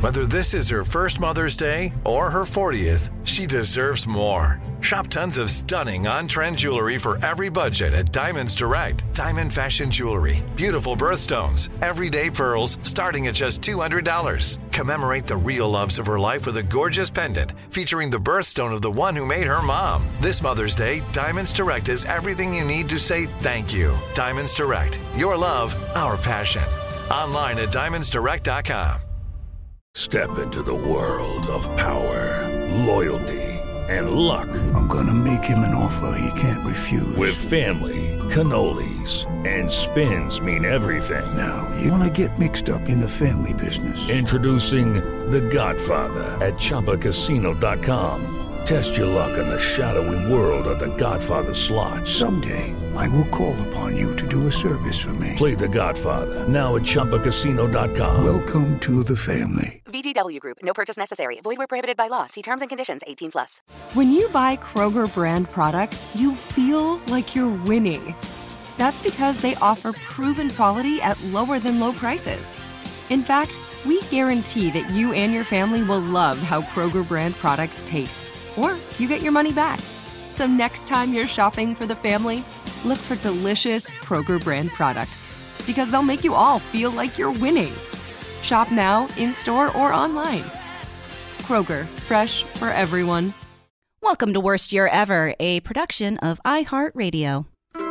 Whether this is her first Mother's Day or her 40th, she deserves more. Shop tons of stunning on-trend jewelry for every budget at Diamonds Direct. Diamond fashion jewelry, beautiful birthstones, everyday pearls starting at just $200. Commemorate the real loves of her life with a gorgeous pendant featuring the birthstone of the one who made her mom. This Mother's Day, Diamonds Direct is everything you need to say thank you. Diamonds Direct. Your love, our passion. Online at diamondsdirect.com. Step into the world of power, loyalty, and luck. I'm gonna make him an offer he can't refuse. With family, cannolis, and spins mean everything. Now, you wanna get mixed up in the family business. Introducing The Godfather at ChumbaCasino.com. Test your luck in the shadowy world of The Godfather slot. Someday, I will call upon you to do a service for me. Play The Godfather now at ChumbaCasino.com. Welcome to the family. VGW Group. No purchase necessary. Void where prohibited by law. See terms and conditions. 18+. When you buy Kroger brand products, you feel like you're winning. That's because they offer proven quality at lower than low prices. In fact, we guarantee that you and your family will love how Kroger brand products taste, or you get your money back. So next time you're shopping for the family, look for delicious Kroger brand products, because they'll make you all feel like you're winning. Shop now, in-store, or online. Kroger, fresh for everyone. Welcome to Worst Year Ever, a production of iHeartRadio.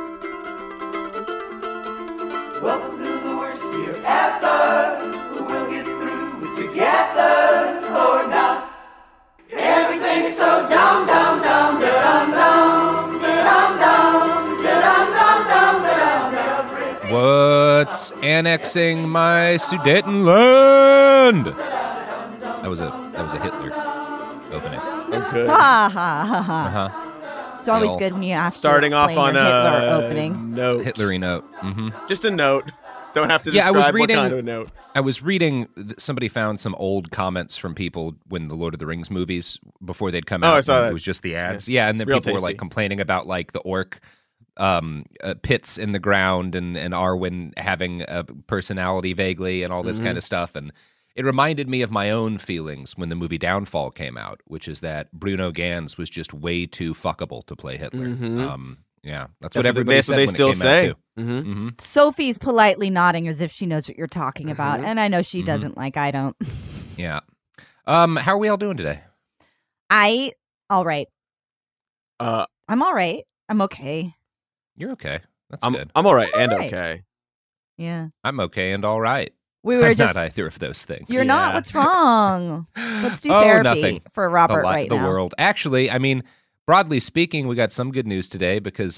Welcome to the worst year ever. We'll get through it together or not. Everything's so dumb, dumb, dumb, dum, dum, dum, dum, dum, dum, dum, dum. What's annexing my Sudetenland? That was a Hitler opening. Okay. Ha ha ha ha. Uh-huh. It's always good when you ask. Starting off on Hitler a opening. note. Hitlery note. Mm-hmm. Just a note. Don't have to Yeah, describe I was reading, what kind of a note. I was reading, somebody found some old comments from people when the Lord of the Rings movies, before they'd come out. I saw that. It was just the ads. Yeah, and then Real people were tasty. like complaining about like the orc pits in the ground and Arwen having a personality vaguely and all this kind of stuff. And it reminded me of my own feelings when the movie Downfall came out, which is that Bruno Ganz was just way too fuckable to play Hitler. Yeah, that's what everybody said when it came out too. Mm-hmm. Sophie's politely nodding as if she knows what you're talking about, and I know she doesn't like I don't. Yeah. How are we all doing today? All right. I'm all right. I'm okay. You're okay. That's I'm good. all right and All right. okay. Yeah. I'm okay and all right. We were I'm just. not either of those things. You're not. What's wrong? Let's do Oh, therapy nothing. for Robert the right the now. world. Actually, I mean, broadly speaking, we got some good news today because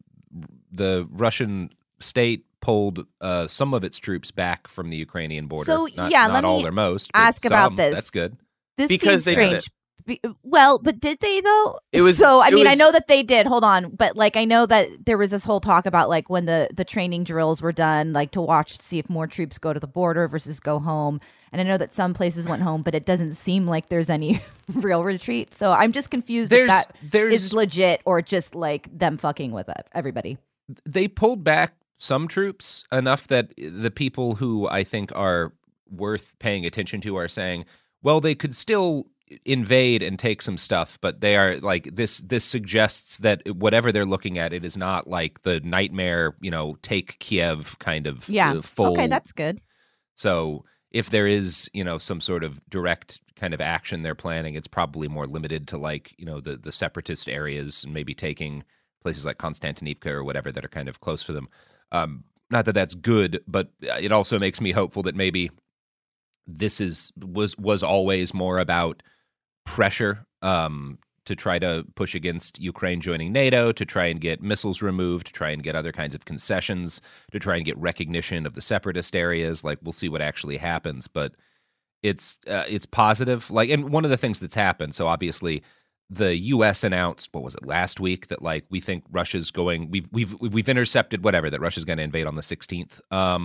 the Russian state pulled some of its troops back from the Ukrainian border. So, not, yeah, not let all me or most. But ask about some. this. That's good. This Because seems they did strange. Well, but did they though? It was- so. I it mean, I was- know that they did. Hold on, but like I know that there was this whole talk about like when the training drills were done, like to watch to see if more troops go to the border versus go home. And I know that some places went home, but it doesn't seem like there's any real retreat. So I'm just confused if that is legit or just like them fucking with it, everybody. They pulled back some troops enough that the people who I think are worth paying attention to are saying, well, they could still invade and take some stuff, but they are like this suggests that whatever they're looking at, it is not like the nightmare, take Kiev kind of full. Okay, that's good. So if there is, some sort of direct kind of action they're planning, it's probably more limited to like, the separatist areas and maybe taking places like Konstantinivka or whatever that are kind of close for them. Not that that's good, but it also makes me hopeful that maybe this was always more about pressure to try to push against Ukraine joining NATO, to try and get missiles removed, to try and get other kinds of concessions, to try and get recognition of the separatist areas. Like, we'll see what actually happens, but it's positive. Like, and one of the things that's happened, so obviously the U.S. announced, what was it, last week, that like we think Russia's going, we've intercepted whatever, that Russia's going to invade on the 16th.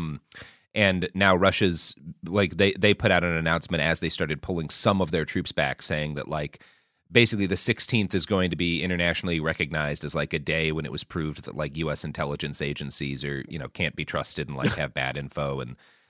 And now Russia's, like, they put out an announcement as they started pulling some of their troops back, saying that, like, basically the 16th is going to be internationally recognized as, like, a day when it was proved that, like, U.S. intelligence agencies are, can't be trusted and, like, have bad info. And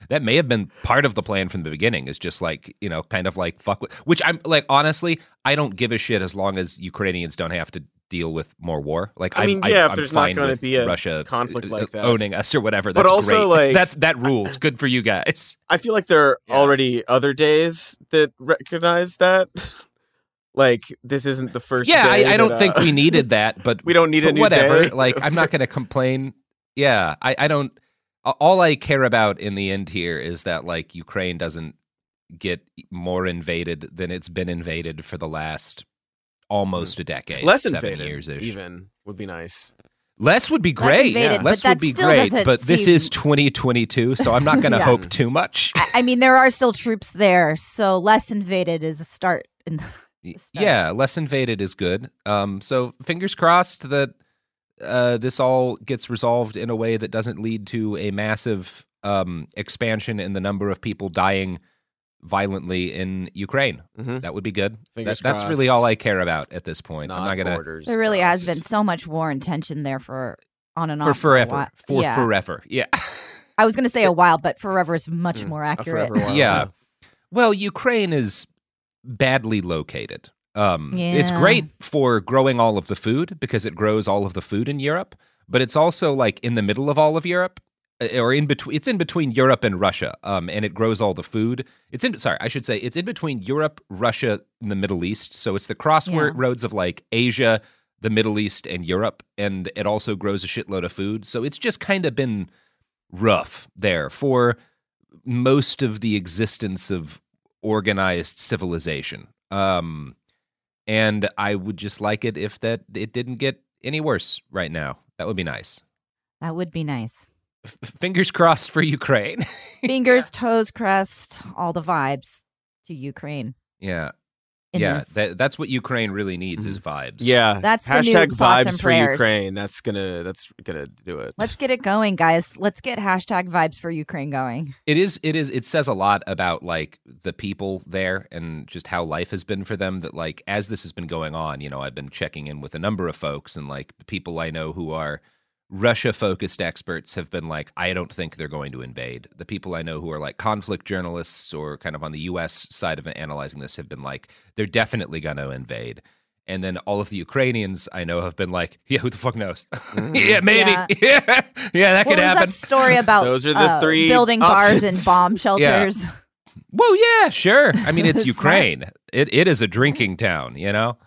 That may have been part of the plan from the beginning, is just like, kind of like fuck with, which I'm like, honestly, I don't give a shit as long as Ukrainians don't have to deal with more war. Like, I mean, I'm if there's not fine going to with be a Russia conflict like that, owning us or whatever. But That's also, great. like, that rules. Good for you guys. I feel like there are already other days that recognize that. Like, this isn't the first day. I don't think we needed that, but we don't need a new whatever. day. Like, I'm not going to complain. Yeah, I don't. All I care about in the end here is that, like, Ukraine doesn't get more invaded than it's been invaded for the last almost a decade. Less 7 invaded, years-ish. even, would be nice. Less would be great. invaded, Less but would that be still great. doesn't But this seem- is 2022, so I'm not going to Yeah. hope too much. I mean, there are still troops there, so less invaded is a start. Yeah, less invaded is good. So fingers crossed that this all gets resolved in a way that doesn't lead to a massive expansion in the number of people dying violently in Ukraine. Mhm. That would be good. Fingers That's really crossed. all I care about at this point. I'm not gonna borders There really has crossed. been so much war and tension there for on and for off forever. For yeah. forever. Yeah. I was going to say a while, but forever is much more A accurate. forever while. Yeah. Well, Ukraine is badly located. It's Yeah. great for growing all of the food because it grows all of the food in Europe, but it's also like in the middle of all of Europe, or in between. It's in between Europe and Russia, and it grows all the food. It's in between Europe, Russia, and the Middle East. So it's the crossroads of like Asia, the Middle East, and Europe, and it also grows a shitload of food. So it's just kind of been rough there for most of the existence of organized civilization. And I would just like it if that it didn't get any worse right now. That would be nice. That would be nice. Fingers crossed for Ukraine. Fingers, toes, crest, all the vibes to Ukraine. Yeah. in Yeah. this. That's what Ukraine really needs is vibes. Yeah, That's the new hashtag thoughts vibes and for prayers. Ukraine. That's gonna do it. Let's get it going, guys. Let's get hashtag vibes for Ukraine going. It says a lot about like the people there and just how life has been for them, that like as this has been going on, I've been checking in with a number of folks, and like the people I know who are Russia-focused experts have been like, I don't think they're going to invade. The people I know who are like conflict journalists or kind of on the U.S. side of analyzing this have been like, they're definitely going to invade. And then all of the Ukrainians I know have been like, yeah, who the fuck knows? Yeah, maybe. Yeah. Yeah, that What could was happen. that story about Those are the three building bars options. and bomb shelters? Well, yeah, sure. I mean, it's Smart. Ukraine. It is a drinking town,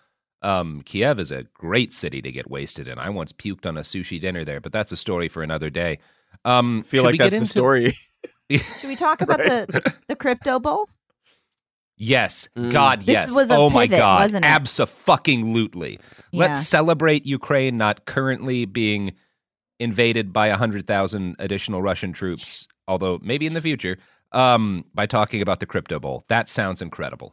Kiev is a great city to get wasted in. I once puked on a sushi dinner there, but that's a story for another day. feel should like we that's get the into- story. Should we talk about the crypto bowl? Yes, God, This yes. was a Oh my pivot, God, wasn't it? abso-fucking-lutely. Yeah. Let's celebrate Ukraine not currently being invaded by 100,000 additional Russian troops, although maybe in the future, by talking about the crypto bowl. That sounds incredible.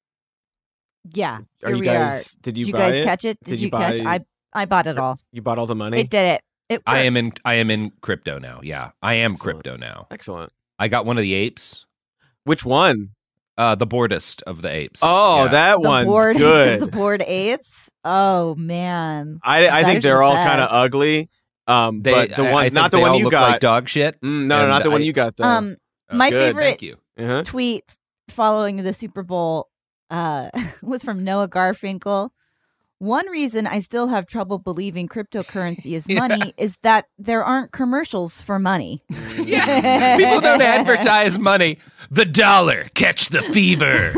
Yeah. Are Here you we guys? are. Did Did you you buy guys it? catch it? Did you catch? I bought it all. You bought all the money. It did it. It I worked. am in crypto now. Yeah, I am Excellent. crypto now. Excellent. I got one of the apes, Which one? the boardest of the apes. Oh, Yeah. that the one's board good. the board apes. Oh man. I think That's they're the all best. kind of ugly. But the one, I think not the they one all you look got. like dog shit. No, And not the one I- you got though. My good. favorite Thank you. Uh-huh. tweet following the Super Bowl was from Noah Garfinkel. One reason I still have trouble believing cryptocurrency is money is that there aren't commercials for money. Yeah, people don't advertise money. The dollar, catch the fever.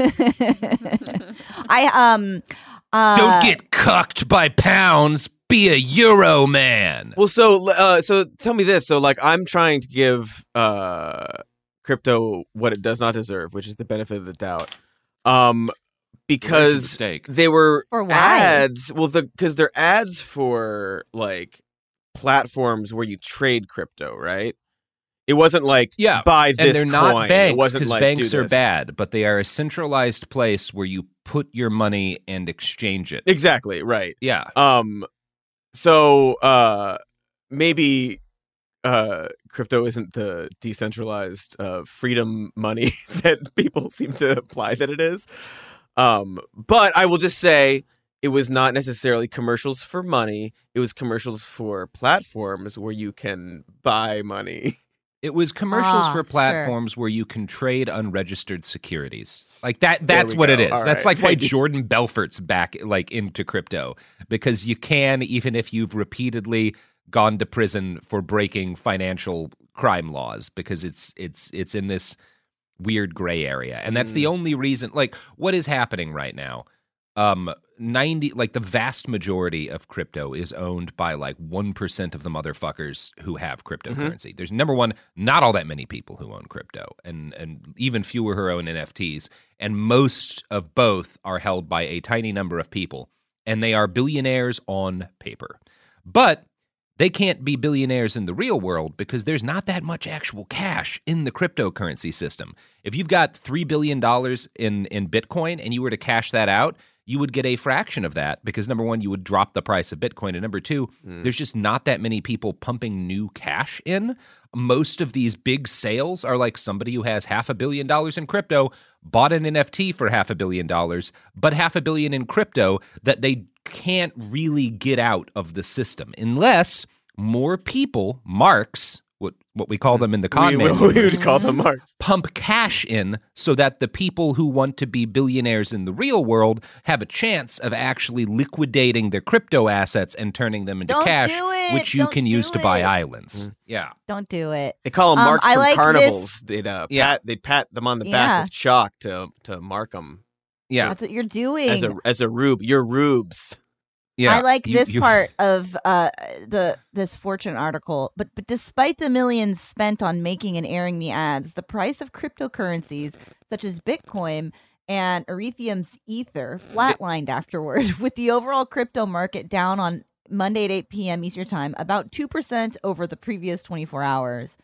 Don't get cucked by pounds. Be a Euro man. Well, so tell me this. So, like, I'm trying to give crypto what it does not deserve, which is the benefit of the doubt. Because Mistake. they were For why? ads. Well, because they're ads for like platforms where you trade crypto, right? It wasn't like Yeah, buy and this they're coin. not It banks wasn't because like banks do are this. bad, but they are a centralized place where you put your money and exchange it. Exactly right. Yeah. So maybe crypto isn't the decentralized freedom money that people seem to imply that it is. But I will just say it was not necessarily commercials for money. It was commercials for platforms where you can buy money. It was commercials for sure. platforms where you can trade unregistered securities. Like that's what it is. All That's right. like why Jordan Belfort's back like into crypto, because you can, even if you've repeatedly gone to prison for breaking financial crime laws, because it's in this weird gray area. And that's the only reason, like, what is happening right now? The vast majority of crypto is owned by like 1% of the motherfuckers who have cryptocurrency. There's number one, not all that many people who own crypto, and even fewer who own NFTs. And most of both are held by a tiny number of people, and they are billionaires on paper. But they can't be billionaires in the real world because there's not that much actual cash in the cryptocurrency system. If you've got $3 billion in Bitcoin and you were to cash that out, you would get a fraction of that because, number one, you would drop the price of Bitcoin. And number two, there's just not that many people pumping new cash in. Most of these big sales are like somebody who has $500 million in crypto, bought an NFT for $500 million, but $500 million in crypto that they can't really get out of the system unless more people, marks, what we call them in the con man we would call them marks, pump cash in so that the people who want to be billionaires in the real world have a chance of actually liquidating their crypto assets and turning them into Don't cash, do it. which you Don't can do use to buy it. islands. Yeah. Don't do it. They call them marks I from like carnivals. this- They'd pat them on the Yeah. back with chalk to mark them Yeah. That's what you're doing. as a rube. You're rubes. Yeah. I like this you- part of this Fortune article. But despite the millions spent on making and airing the ads, the price of cryptocurrencies such as Bitcoin and Ethereum's Ether flatlined afterward, with the overall crypto market down on Monday at 8 p.m. Eastern Time, about 2% over the previous 24 hours.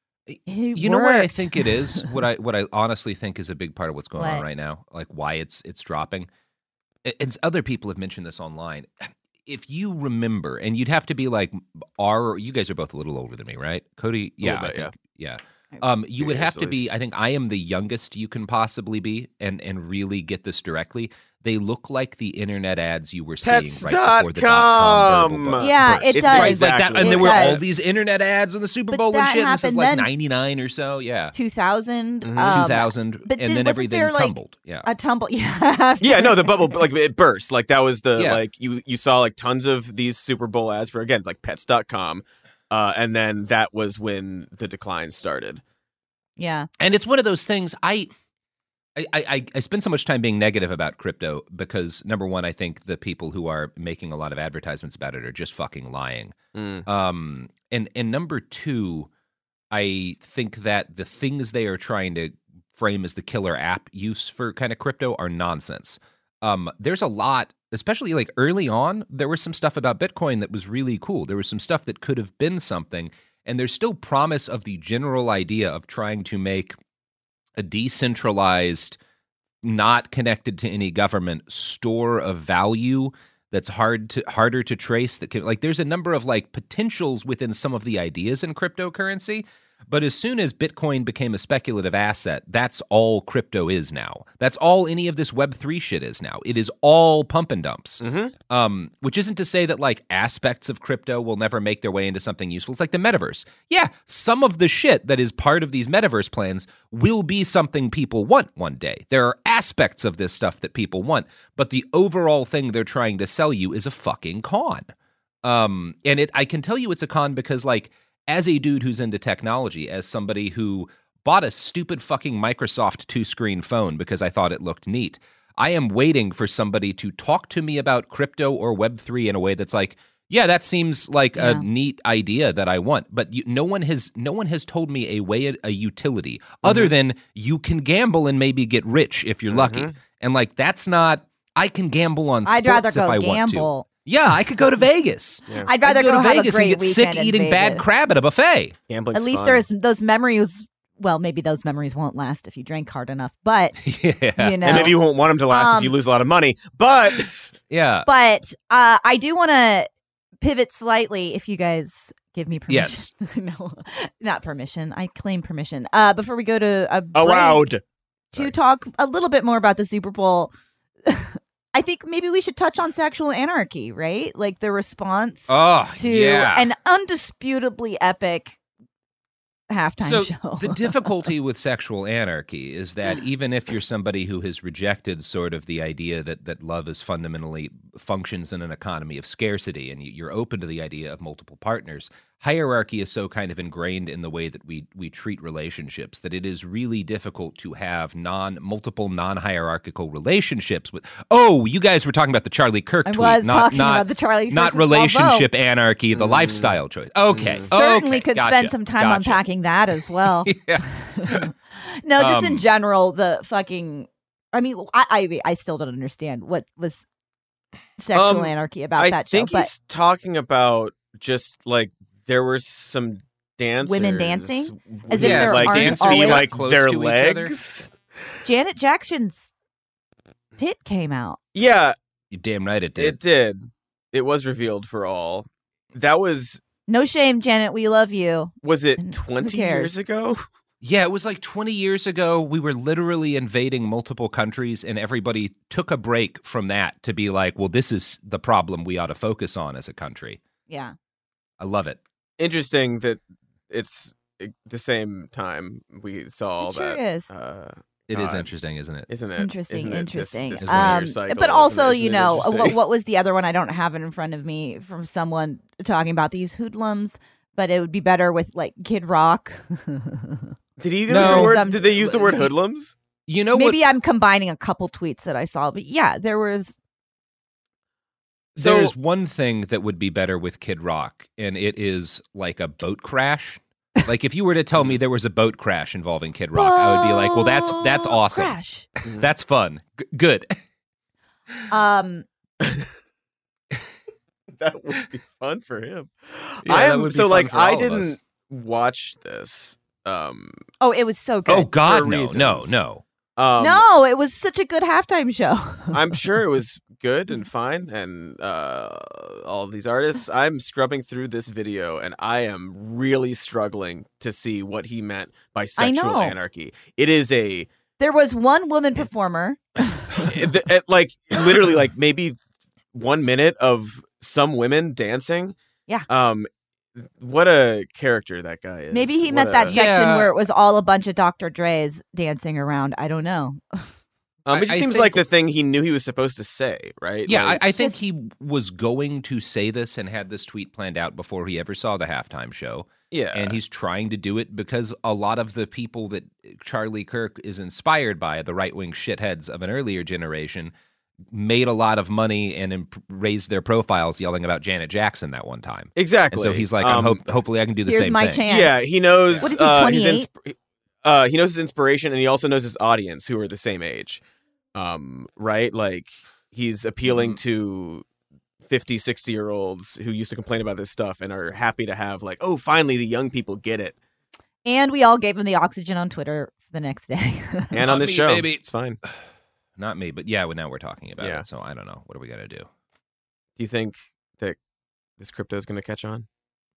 You know what I think it is? What I honestly think is a big part of what's going on What? right now, like why it's dropping. It's other people have mentioned this online. If you remember, and you'd have to be like, you guys are both a little older than me, right? Cody, yeah, bit, I think, yeah. You Few would have years to at be. least. I think I am the youngest you can possibly be, and really get this directly. They look like the internet ads you were seeing right before the .com burble burst. Yeah, it It's does. Right, like that, and It there were all does. these internet ads on the Super But Bowl and that shit. And this is happened like then. 99 or so, yeah. 2000. 2000, but and then wasn't everything there, like, tumbled. Yeah. A tumble. Yeah. Yeah, no, the bubble, like, it burst. Like, that was the, Yeah. like, you saw, like, tons of these Super Bowl ads for, again, like, pets.com. And then that was when the decline started. Yeah. And it's one of those things. I spend so much time being negative about crypto because, number one, I think the people who are making a lot of advertisements about it are just fucking lying. And number two, I think that the things they are trying to frame as the killer app use for kind of crypto are nonsense. There's a lot, especially like early on, there was some stuff about Bitcoin that was really cool. There was some stuff that could have been something. And there's still promise of the general idea of trying to make a decentralized, not connected to any government store of value that's harder to trace. That can, like, there's a number of like potentials within some of the ideas in cryptocurrency. But as soon as Bitcoin became a speculative asset, that's all crypto is now. That's all any of this Web3 shit is now. It is all pump and dumps. Which isn't to say that like aspects of crypto will never make their way into something useful. It's like the metaverse. Yeah, some of the shit that is part of these metaverse plans will be something people want one day. There are aspects of this stuff that people want, but the overall thing they're trying to sell you is a fucking con. And I can tell you it's a con because, like, as a dude who's into technology, as somebody who bought a stupid fucking Microsoft 2-screen phone because I thought it looked neat, I am waiting for somebody to talk to me about crypto or Web3 in a way that's like, yeah, that seems like a neat idea that I want. But no one has told me a utility other than you can gamble and maybe get rich if you're lucky. And like, that's not, I can gamble on sports I'd rather go if I want gamble. to. Yeah, I could go to Vegas. I'd rather go to have Vegas a great and get sick weekend in eating bad Vegas. crab at a buffet. Gambling's At least fun. there's those memories. Well, maybe those memories won't last if you drink hard enough, but Yeah. you know. And maybe you won't want them to last if you lose a lot of money. But Yeah. But I do want to pivot slightly, if you guys give me permission. Yes. No, not permission. I claim permission. Before we go to a break, allowed. to talk a little bit more about the Super Bowl. I think maybe we should touch on sexual anarchy, right? Like the response Oh, to yeah. an undisputably epic halftime show. The difficulty with sexual anarchy is that even if you're somebody who has rejected sort of the idea that love is fundamentally functions in an economy of scarcity, and you're open to the idea of multiple partners, hierarchy is so kind of ingrained in the way that we treat relationships that it is really difficult to have multiple non-hierarchical relationships with. Oh, you guys were talking about the Charlie Kirk tweet. I was talking about the Charlie Kirk not tweet. relationship anarchy, the lifestyle choice. Okay. Certainly could gotcha, spend some time unpacking that as well. No, just in general, the fucking. I mean, I still don't understand what was sexual anarchy about that show. I think he's talking about just like there were some dancers, women dancing, as if there like aren't dancing always like close their to each legs. Janet Jackson's tit came out. Yeah, you're damn right it did. It did. It was revealed for all. That was no shame, Janet. We love you. Was it 20 years ago? Yeah, it was like 20 years ago. We were literally invading multiple countries, and everybody took a break from that to be like, well, this is the problem we ought to focus on as a country. Yeah. I love it. Interesting that it's the same time we saw all that. Sure is. It is interesting, isn't it? Isn't it? Interesting. This cycle, but also, isn't it what was the other one? I don't have it in front of me from someone talking about these hoodlums, but it would be better with like Kid Rock. Did he use the word? Did they use the word hoodlums? You know, maybe I'm combining a couple tweets that I saw, but yeah, there was. There's one thing that would be better with Kid Rock, and it is like a boat crash. Like if you were to tell me there was a boat crash involving Kid Rock, I would be like, well, that's awesome. Crash. That's fun. Good. That would be fun for him. Yeah, I didn't watch this. Oh, it was so good. Oh God, no. No, it was such a good halftime show. I'm sure it was good and fine, and all of these artists. I'm scrubbing through this video, and I am really struggling to see what he meant by sexual anarchy. It is There was one woman performer. like literally, like maybe 1 minute of some women dancing. Yeah. What a character that guy is. Maybe he meant that section where it was all a bunch of Dr. Dre's dancing around. I don't know. It just seems like the thing he knew he was supposed to say, right? Yeah, like, I think he was going to say this and had this tweet planned out before he ever saw the halftime show. Yeah. And he's trying to do it because a lot of the people that Charlie Kirk is inspired by, the right-wing shitheads of an earlier generation, made a lot of money and raised their profiles yelling about Janet Jackson that one time. Exactly. And so he's like, hopefully I can do the same thing. Here's my chance. Yeah, he knows. What is he, 28? He knows his inspiration, and he also knows his audience, who are the same age. Right? Like, he's appealing to 50, 60-year-olds who used to complain about this stuff and are happy to have, like, oh, finally the young people get it. And we all gave him the oxygen on Twitter for the next day. And on this show. Baby. It's fine. Not me, but yeah, now we're talking about it, so I don't know. What are we going to do? Do you think that this crypto is going to catch on?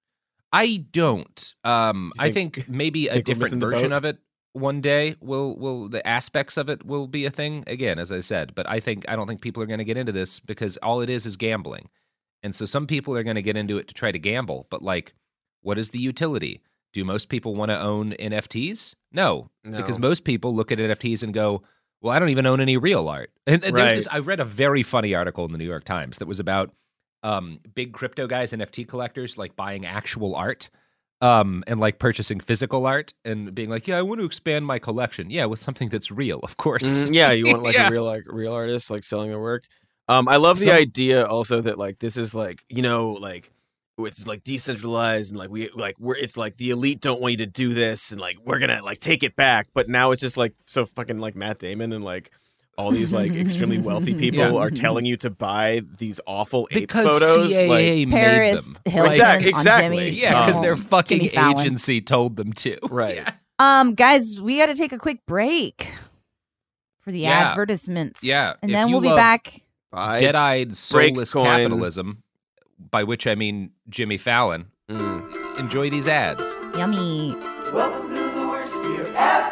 I don't. I think maybe a different version of it one day will the aspects of it will be a thing again, as I said. But I don't think people are going to get into this because all it is gambling. And so some people are going to get into it to try to gamble. But like, what is the utility? Do most people want to own NFTs? No, because most people look at NFTs and go, well, I don't even own any real art. And there's this, I read a very funny article in the New York Times that was about big crypto guys, NFT collectors, like buying actual art and like purchasing physical art and being like, yeah, I want to expand my collection. Yeah, with something that's real, of course. Yeah, you want like a real artist like selling their work. I love the idea also that like this is like, you know, like it's like decentralized and like it's like the elite don't want you to do this and like we're gonna like take it back, but now it's just like so fucking like Matt Damon and like all these like extremely wealthy people are telling you to buy these awful ape photos. CAA like Paris made them. Hilton exactly. Yeah, because their fucking Jimmy Fallon. agency told them to. Right. Yeah. Guys, we got to take a quick break for the advertisements. Yeah. And If then you we'll be love back. Dead-eyed, soulless Breakcoin. capitalism, by which I mean Jimmy Fallon. Enjoy these ads. Yummy. Welcome to the worst year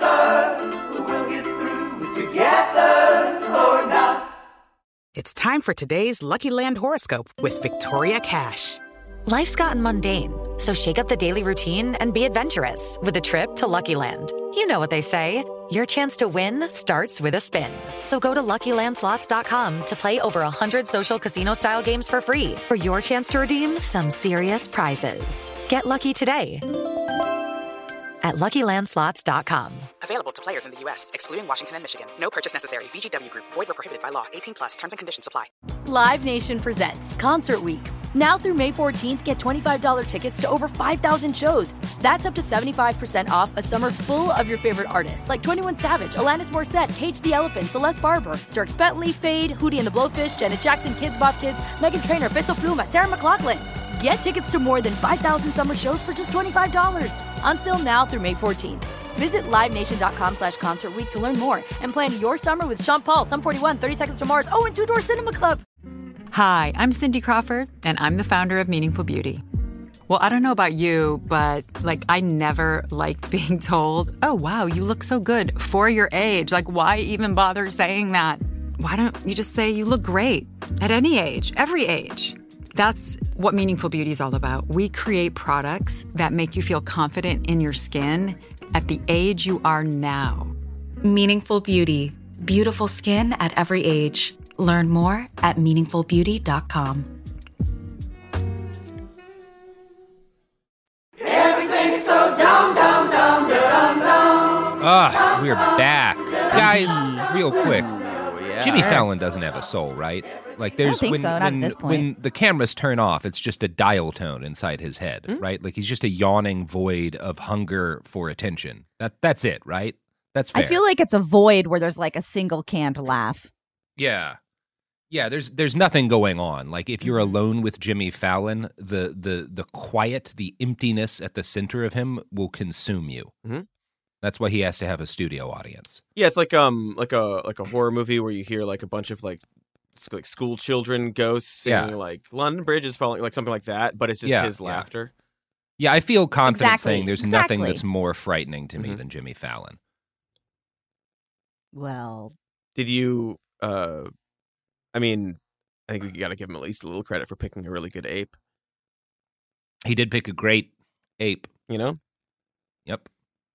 ever. We'll get through it together or not. It's time for today's Lucky Land horoscope with Victoria Cash. Life's gotten mundane, so shake up the daily routine and be adventurous with a trip to Lucky Land. You know what they say. Your chance to win starts with a spin. So go to LuckyLandSlots.com to play over 100 social casino-style games for free for your chance to redeem some serious prizes. Get lucky today at LuckyLandSlots.com. Available to players in the U.S., excluding Washington and Michigan. No purchase necessary. VGW Group. Void where prohibited by law. 18+. Terms and conditions apply. Live Nation presents Concert Week. Now through May 14th, get $25 tickets to over 5,000 shows. That's up to 75% off a summer full of your favorite artists like 21 Savage, Alanis Morissette, Cage the Elephant, Celeste Barber, Dierks Bentley, Fade, Hootie and the Blowfish, Janet Jackson, Kids Bop Kids, Meghan Trainor, Peso Pluma, Sarah McLachlan. Get tickets to more than 5,000 summer shows for just $25. Until now through May 14th. Visit LiveNation.com/Concert Week to learn more and plan your summer with Sean Paul, Sum 41, 30 Seconds to Mars, and Two Door Cinema Club. Hi, I'm Cindy Crawford, and I'm the founder of Meaningful Beauty. Well, I don't know about you, but I never liked being told, oh, wow, you look so good for your age. Why even bother saying that? Why don't you just say you look great at any age, every age? That's what Meaningful Beauty is all about. We create products that make you feel confident in your skin at the age you are now. Meaningful Beauty. Beautiful skin at every age. Learn more at meaningfulbeauty.com. Everything's so dumb, dumb, dumb, dumb, dumb. We're back. Guys, real quick. Jimmy Fallon doesn't have a soul, right? There's I don't think so, not at this point. When the cameras turn off, it's just a dial tone inside his head, right? He's just a yawning void of hunger for attention. That's it, right? That's fair. I feel like it's a void where there's a single canned laugh. Yeah. Yeah, there's nothing going on. If you're alone with Jimmy Fallon, the quiet, the emptiness at the center of him will consume you. Mm-hmm. That's why he has to have a studio audience. Yeah, it's like a horror movie where you hear a bunch of school children ghosts singing London Bridge is falling, something like that, but it's just his laughter. Yeah, I feel confident Exactly, saying there's nothing that's more frightening to me than Jimmy Fallon. Well, did you I think we got to give him at least a little credit for picking a really good ape. He did pick a great ape. You know? Yep.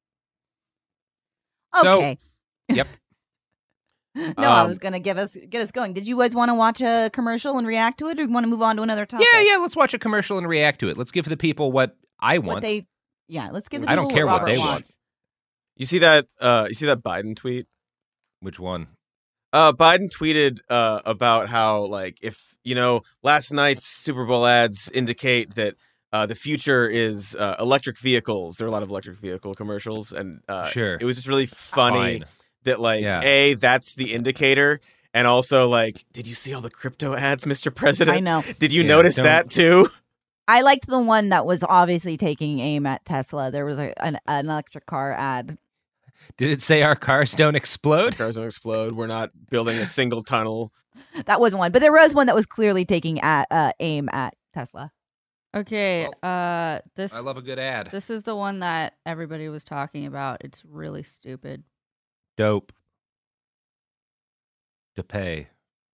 okay. Yep. No, I was going to get us going. Did you guys want to watch a commercial and react to it, or want to move on to another topic? Yeah, let's watch a commercial and react to it. Let's give the people what I want. Let's give the people I don't care what Robert they wants. want. You see that Biden tweet? Which one? Biden tweeted about how if last night's Super Bowl ads indicate that the future is electric vehicles. There are a lot of electric vehicle commercials, and sure, it was just really funny. Fine. That that's the indicator, and also did you see all the crypto ads, Mr. President? I know. Did you notice that too? I liked the one that was obviously taking aim at Tesla. There was an electric car ad. Did it say our cars don't explode? Our cars don't explode. We're not building a single tunnel. That was one, but there was one that was clearly taking aim at Tesla. Okay, this I love a good ad. This is the one that everybody was talking about. It's really stupid. Dope. To pay.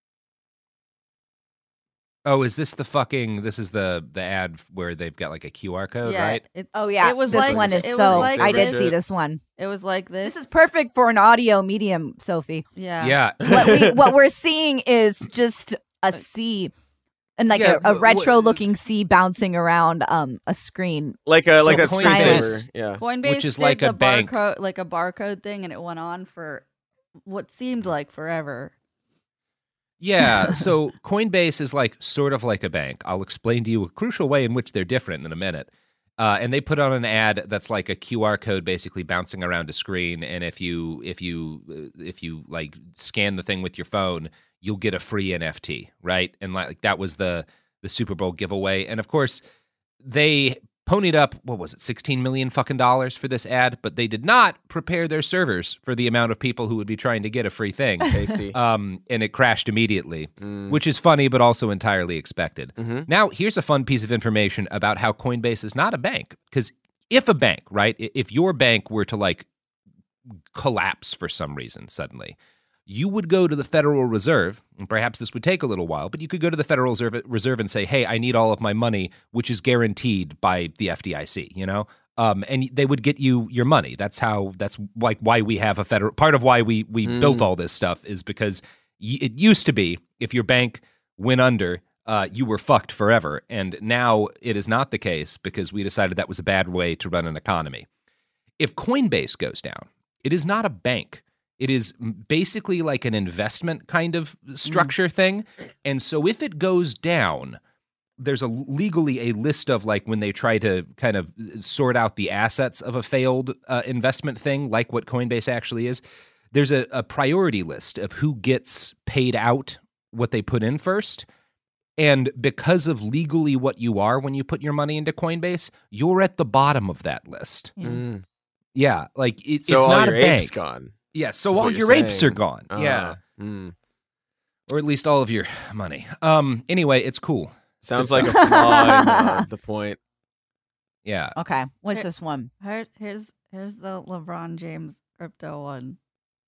Oh, is this the ad where they've got a QR code, right? It was this one is it so. was like I did this. see this one. It was like this. This is perfect for an audio medium, Sophie. Yeah. What we're seeing is just a sea. And a retro looking sea bouncing around a screen. That Coinbase, yeah. Coinbase which is did like a the bank. barcode, a barcode thing, and it went on for what seemed like forever. Yeah, so Coinbase is sort of like a bank. I'll explain to you a crucial way in which they're different in a minute. And they put on an ad that's like a QR code basically bouncing around a screen, and if you scan the thing with your phone, you'll get a free NFT, right? And that was the Super Bowl giveaway. And of course, they ponied up, what was it, $16 million for this ad, but they did not prepare their servers for the amount of people who would be trying to get a free thing. Tasty. And it crashed immediately, which is funny, but also entirely expected. Mm-hmm. Now, here's a fun piece of information about how Coinbase is not a bank. Because if a bank, right, if your bank were to collapse for some reason suddenly, you would go to the Federal Reserve, and perhaps this would take a little while, but you could go to the Federal Reserve and say, hey, I need all of my money, which is guaranteed by the FDIC, you know? And they would get you your money. That's like why we have a federal, part of why we built all this stuff is because it used to be if your bank went under, you were fucked forever. And now it is not the case because we decided that was a bad way to run an economy. If Coinbase goes down, it is not a bank. It is basically like an investment kind of structure thing. And so if it goes down, there's legally a list of like when they try to kind of sort out the assets of a failed investment thing, like what Coinbase actually is. There's a priority list of who gets paid out what they put in first. And because of legally what you are when you put your money into Coinbase, you're at the bottom of that list. Yeah, like So it's all not your a bank. apes gone. Yeah, so That's all what your you're apes saying. are gone. Yeah. Or at least all of your money. Anyway, it's cool. Sounds Good like a stuff. flaw in the point. Yeah. Okay, what's this one? Here's the LeBron James crypto one.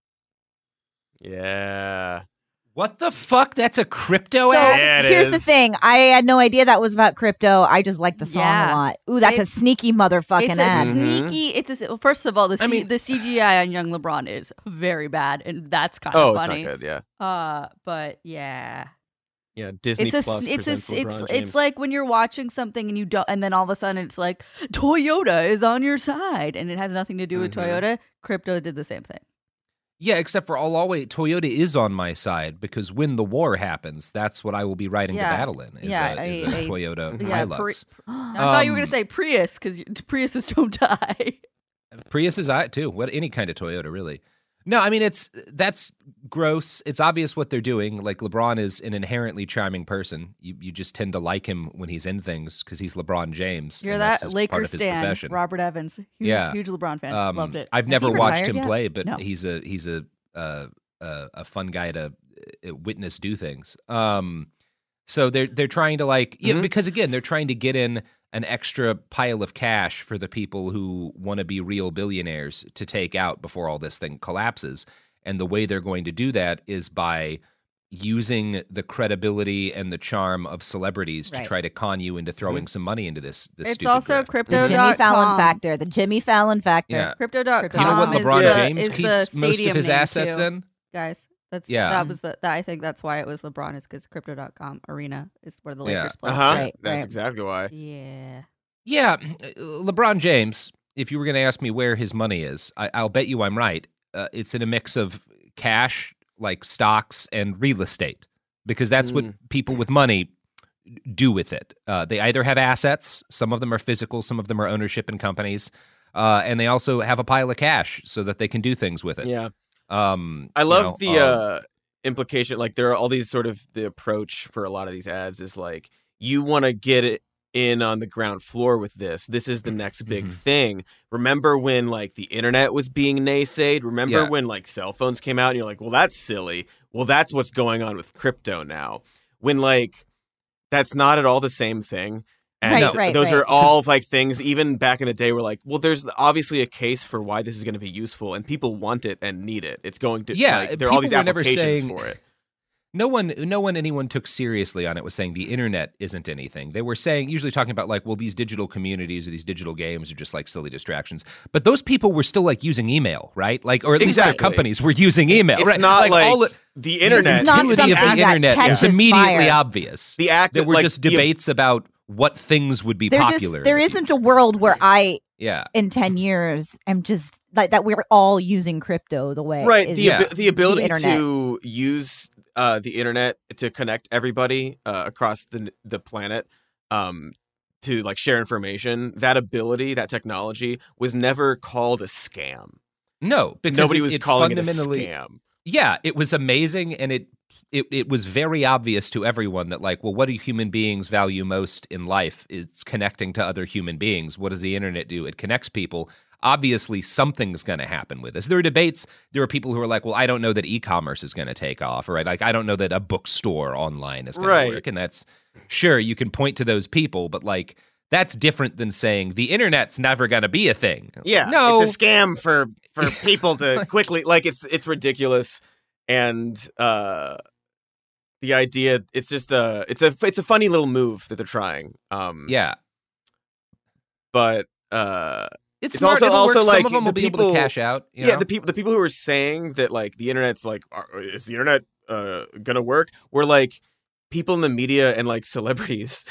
Yeah. What the fuck? That's a crypto So ad? here's the thing. I had no idea that was about crypto. I just like the song a lot. Ooh, that's a sneaky motherfucking It's ad. a sneaky. It's a. Well, first of all, the CGI on young LeBron is very bad, and that's kind Oh, of it's funny. not good, yeah. But yeah. Yeah, Disney Plus presents LeBron James. It's like when you're watching something and you don't, and then all of a sudden it's like Toyota is on your side, and it has nothing to do with Toyota. Crypto did the same thing. Yeah, except for Toyota is on my side because when the war happens, that's what I will be riding the battle in. Is a Toyota Hilux. I thought you were going to say Prius because Priuses don't die. Prius is too. What any kind of Toyota, really. No, I mean that's gross. It's obvious what they're doing. Like LeBron is an inherently charming person. You just tend to like him when he's in things because he's LeBron James. You're and that's that his, Lakers part of his stan, profession. Robert Evans. Huge LeBron fan. Loved it. I've Has never he watched retired him yet? play, but No. he's a fun guy to witness do things. So they're trying to like because again they're trying to get in an extra pile of cash for the people who want to be real billionaires to take out before all this thing collapses. And the way they're going to do that is by using the credibility and the charm of celebrities to try to con you into throwing some money into this It's stupid also grift. crypto. The Jimmy Fallon factor. The Jimmy Fallon factor. Yeah. Crypto.com. You know what LeBron is James is keeps the most of stadium his name, assets too. in? Guys, Yeah. I think that's why it was LeBron is because Crypto.com Arena is where the Yeah. Lakers play. That's exactly why. Yeah. Yeah, LeBron James, if you were going to ask me where his money is, I'll bet you I'm right. It's in a mix of cash, like stocks, and real estate, because that's what people with money do with it. They either have assets, some of them are physical, some of them are ownership in companies, and they also have a pile of cash so that they can do things with it. Yeah. I love the implication. Like there are all these sort of the approach for a lot of these ads is like, you want to get it in on the ground floor with this. This is the next big thing. Remember when like the internet was being naysayed? Remember when like cell phones came out and you're like, well, that's silly. Well, that's what's going on with crypto now. When like that's not at all the same thing. And those are all like things even back in the day were like, well, there's obviously a case for why this is going to be useful and people want it and need it. It's going to like, there are all these applications for it. No one anyone took seriously on it was saying the internet isn't anything. They were saying, usually talking about like, well, these digital communities or these digital games are just like silly distractions. But those people were still like using email, right? Like, or at least their companies were using email, It's right? not like all the internet. The utility of the internet was immediately obvious. The act there were like, just debates about what things would be popular. There isn't a world where I, in 10 years, am just like that. We're all using crypto the way, The ability internet. to use the internet to connect everybody across the planet, to like share information. That ability, that technology, was never called a scam. No, because nobody was it calling it a fundamentally scam. Yeah, it was amazing, and it was very obvious to everyone that, like, well, what do human beings value most in life? It's connecting to other human beings. What does the internet do? It connects people. Obviously, something's going to happen with this. There are debates. There are people who are like, well, I don't know that e-commerce is going to take off, right? Like, I don't know that a bookstore online is going to work. And that's, sure, you can point to those people, but, like, that's different than saying the internet's never going to be a thing. Yeah, no, it's a scam for people to quickly, like, it's ridiculous. and the idea it's just it's a funny little move that they're trying. Yeah, but it's smart. Also like some of them will be able to cash out. You know? The people who are saying that like the internet's like, is the internet gonna work? We're like people in the media and like celebrities.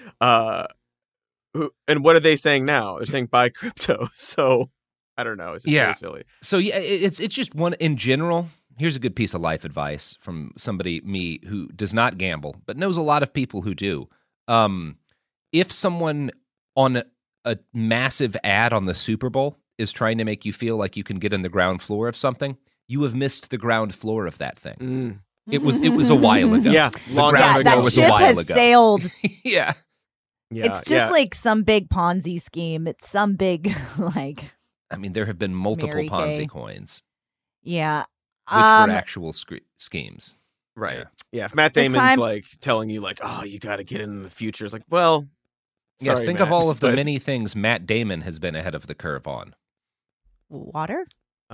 And what are they saying now? They're saying buy crypto. So I don't know. It's just very silly. So yeah, it's just one in general. Here's a good piece of life advice from me who does not gamble, but knows a lot of people who do. If someone on a massive ad on the Super Bowl is trying to make you feel like you can get in the ground floor of something, you have missed the ground floor of that thing. It was a while ago. Yeah, long time ago. That ship has sailed. Yeah. It's just like some big Ponzi scheme. It's some big like. I mean, there have been multiple Mary Ponzi Kay. coins. Yeah. Which were actual schemes. Right. Yeah. If Matt Damon's like telling you like, oh, you got to get in the future. It's like, well, yes, sorry, think Matt, of all of the many things Matt Damon has been ahead of the curve on. Water?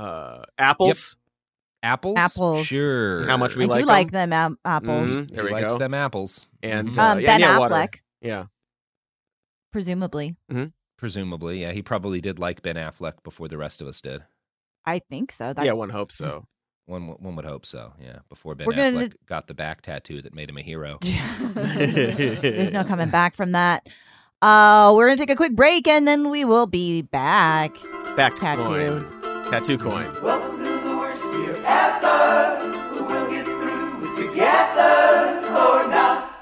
Apples? Yep. Apples. Sure. How much we I like do them? like them apples. Mm-hmm. There he we likes go. them apples. And Ben water. Affleck. Yeah. Presumably. Mm-hmm. Presumably, yeah. He probably did like Ben Affleck before the rest of us did. I think so. Yeah, one hopes so. One would hope so, yeah. Before Ben We're gonna- Affleck got the back tattoo that made him a hero. There's no coming back from that. We're going to take a quick break and then we will be back. Back Tattoo. coin. Tattoo coin. Welcome to the worst year ever. We'll get through it together or not.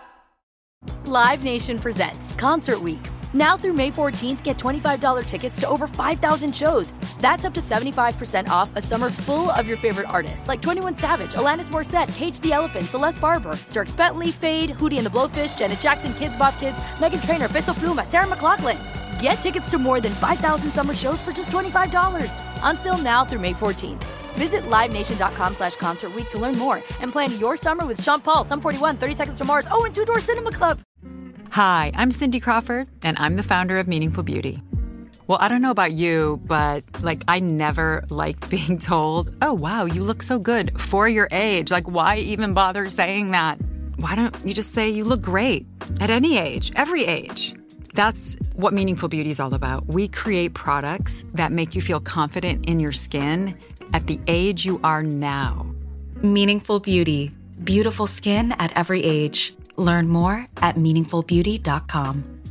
Live Nation presents Concert Week. Now through May 14th, get $25 tickets to over 5,000 shows. That's up to 75% off a summer full of your favorite artists like 21 Savage, Alanis Morissette, Cage the Elephant, Celeste Barber, Dierks Bentley, Fade, Hootie and the Blowfish, Janet Jackson, Kids Bop Kids, Meghan Trainor, Bissell Pluma, Sarah McLachlan. Get tickets to more than 5,000 summer shows for just $25. Until now through May 14th. Visit LiveNation.com/Concert Week to learn more and plan your summer with Sean Paul, Sum 41, 30 Seconds to Mars, and Two Door Cinema Club. Hi, I'm Cindy Crawford, and I'm the founder of Meaningful Beauty. Well, I don't know about you, but I never liked being told, oh, wow, you look so good for your age. Why even bother saying that? Why don't you just say you look great at any age, every age? That's what Meaningful Beauty is all about. We create products that make you feel confident in your skin at the age you are now. Meaningful Beauty. Beautiful skin at every age. Learn more at meaningfulbeauty.com.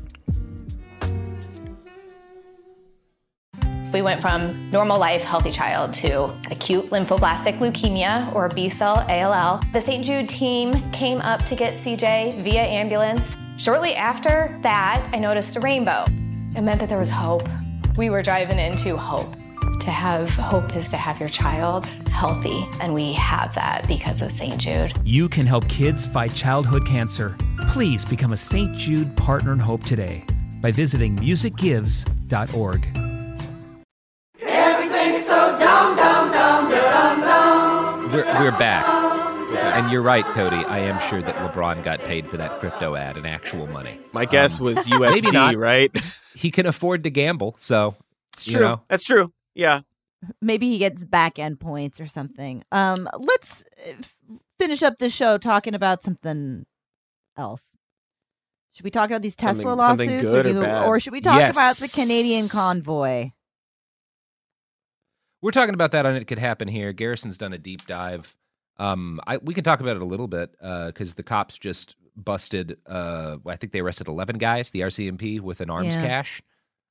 We went from normal life, healthy child to acute lymphoblastic leukemia, or B-cell ALL. The St. Jude team came up to get CJ via ambulance. Shortly after that, I noticed a rainbow. It meant that there was hope. We were driving into hope. To have hope is to have your child healthy, and we have that because of St. Jude. You can help kids fight childhood cancer. Please become a St. Jude Partner in Hope today by visiting musicgives.org. Everything's so dumb, dumb, dumb, dumb, dumb. We're back. And you're right, Cody. I am sure that LeBron got paid for that crypto ad in actual money. My guess was USD, maybe not. right? He can afford to gamble, so it's true. That's true. Yeah. Maybe he gets back end points or something. Let's finish up the show talking about something else. Should we talk about these Tesla lawsuits, or should we talk about the Canadian convoy? We're talking about that on It Could Happen Here. Garrison's done a deep dive. We can talk about it a little bit because the cops just busted. I think they arrested 11 guys, the RCMP, with an arms cache.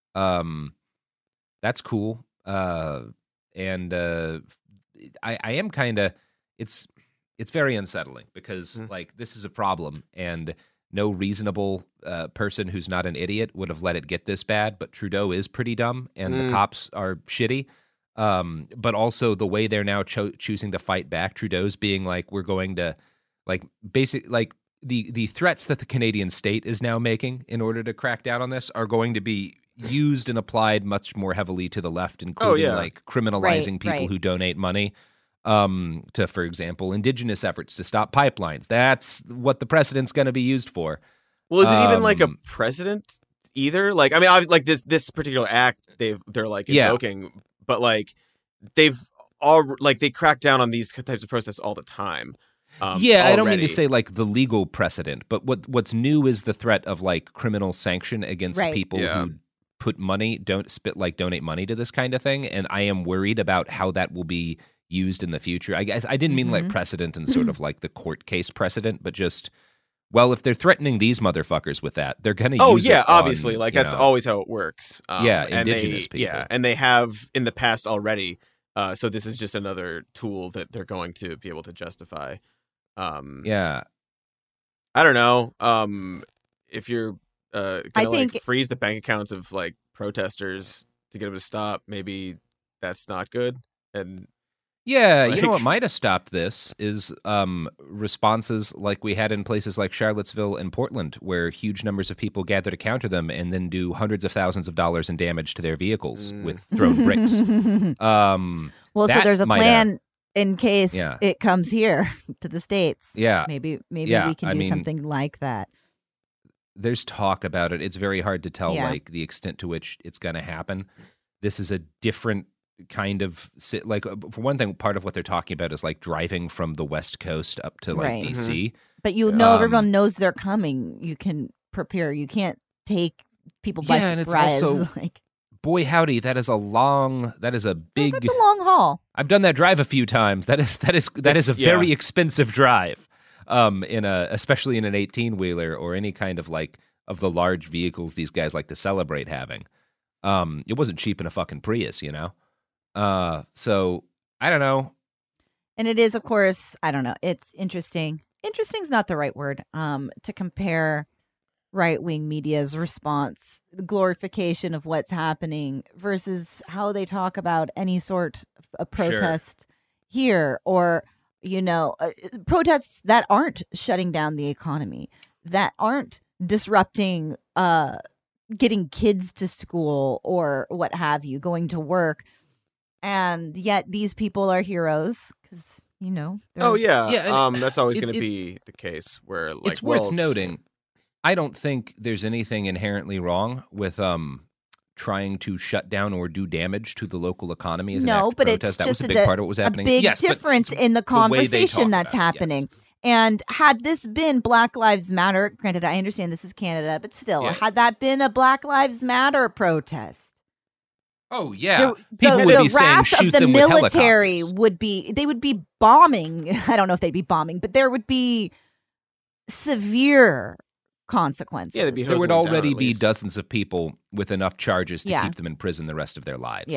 That's cool. And I am kind of. It's very unsettling because this is a problem, and no reasonable person who's not an idiot would have let it get this bad. But Trudeau is pretty dumb, and the cops are shitty. But also the way they're now choosing to fight back. Trudeau's being like, we're going to the threats that the Canadian state is now making in order to crack down on this are going to be used and applied much more heavily to the left, including criminalizing people who donate money to, for example, indigenous efforts to stop pipelines. That's what the precedent's going to be used for. Well, is it even like a precedent either? This particular act they're invoking, but they've they crack down on these types of protests all the time. I don't mean to say like the legal precedent, but what's new is the threat of like criminal sanction against people who put money, donate money to this kind of thing. And I am worried about how that will be used in the future. I guess I didn't mean like precedent and sort of like the court case precedent, but just, well, if they're threatening these motherfuckers with that, they're going to use it obviously. On, like that's always how it works. Indigenous people. Yeah, and they have in the past already. So this is just another tool that they're going to be able to justify. I don't know. If you're gonna freeze the bank accounts of like protesters to get them to stop, maybe that's not good. And you know what might have stopped this is responses like we had in places like Charlottesville and Portland, where huge numbers of people gather to counter them and then do hundreds of thousands of dollars in damage to their vehicles with thrown bricks. So there's a plan in case it comes here to the States. Yeah. Maybe we can do something like that. There's talk about it. It's very hard to tell like the extent to which it's going to happen. This is a different kind of like, for one thing, part of what they're talking about is like driving from the West Coast up to like DC. But everyone knows they're coming. You can prepare. You can't take people by surprise. And it's also, boy howdy, that is a big. That's a long haul. I've done that drive a few times. That is a very expensive drive. Especially in an 18-wheeler or any kind of like of the large vehicles these guys like to celebrate having. It wasn't cheap in a fucking Prius, you know? So I don't know. And it is, of course, I don't know. It's interesting. Interesting is not the right word. To compare right-wing media's response, the glorification of what's happening versus how they talk about any sort of protest here, or protests that aren't shutting down the economy, that aren't disrupting getting kids to school or what have you, going to work. And yet these people are heroes because, that's always going to be the case where like it's worth noting. I don't think there's anything inherently wrong with trying to shut down or do damage to the local economy as an act of protest. It's that just was a big part of what was happening. A big difference in the conversation that's happening. Yes. And had this been Black Lives Matter, granted, I understand this is Canada, but still, had that been a Black Lives Matter protest? Oh, yeah. People would be saying, shoot them with helicopters. The military would be bombing. I don't know if they'd be bombing, but there would be severe consequences. Yeah, there would already be dozens of people with enough charges to keep them in prison the rest of their lives.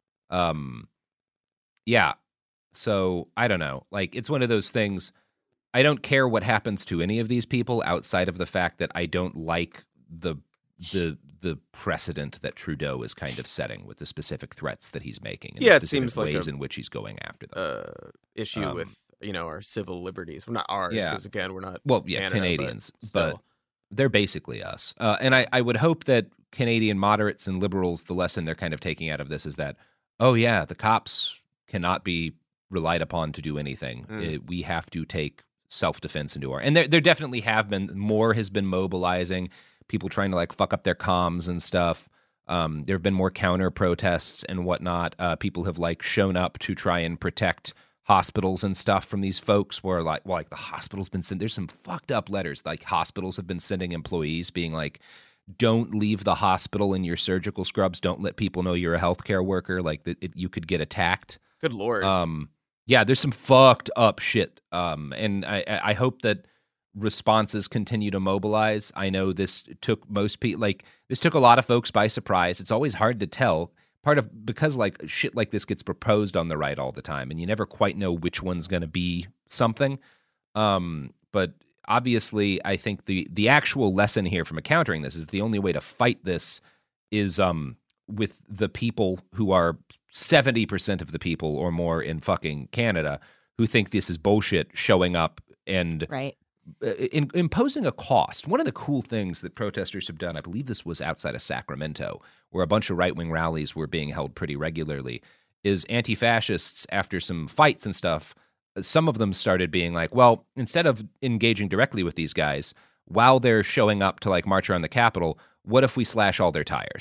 Yeah. So I don't know. Like, it's one of those things. I don't care what happens to any of these people outside of the fact that I don't like the precedent that Trudeau is kind of setting with the specific threats that he's making. And it seems like ways in which he's going after them. Issue with our civil liberties. Well, not ours, because again, we're not. Canada, Canadians, but they're basically us. And I would hope that Canadian moderates and liberals, the lesson they're kind of taking out of this is that, the cops cannot be relied upon to do anything. We have to take self-defense into our. And there definitely have been, more has been mobilizing, people trying to like fuck up their comms and stuff. There have been more counter protests and whatnot. People have like shown up to try and protect hospitals and stuff from these folks where like the hospital's been sending, there's some fucked up letters like hospitals have been sending employees being like, don't leave the hospital in your surgical scrubs. Don't let people know you're a healthcare worker. Like you could get attacked. Good Lord. There's some fucked up shit. And I hope that responses continue to mobilize. I know this took most people, this took a lot of folks by surprise. It's always hard to tell. Because like shit like this gets proposed on the right all the time, and you never quite know which one's going to be something. But obviously, I think the actual lesson here from countering this is the only way to fight this is with the people who are 70% of the people or more in fucking Canada who think this is bullshit showing up and imposing a cost. One of the cool things that protesters have done, I believe this was outside of Sacramento, where a bunch of right-wing rallies were being held pretty regularly, is anti-fascists, after some fights and stuff, some of them started being like, well, instead of engaging directly with these guys, while they're showing up to like march around the Capitol, what if we slash all their tires?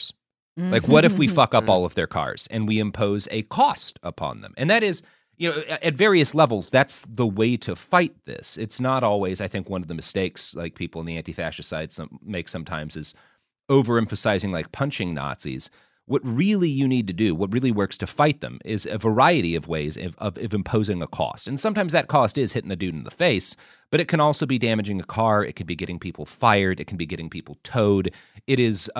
Like, what if we fuck up all of their cars and we impose a cost upon them? And that is, at various levels, that's the way to fight this. It's not always, I think, one of the mistakes like people on the anti-fascist side make sometimes is overemphasizing like punching Nazis. What really you need to do, what really works to fight them, is a variety of ways of imposing a cost. And sometimes that cost is hitting a dude in the face, but it can also be damaging a car. It can be getting people fired. It can be getting people towed. It is